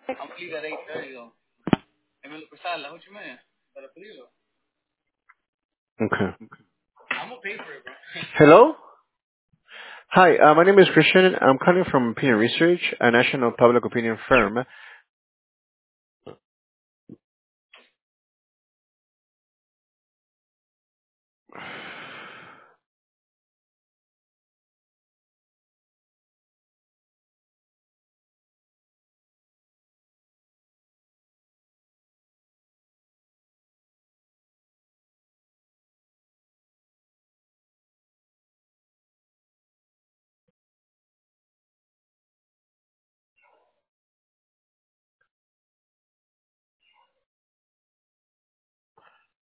Okay. Hello? Hi, my name is Christian. I'm calling from Opinion Research, a national public opinion firm.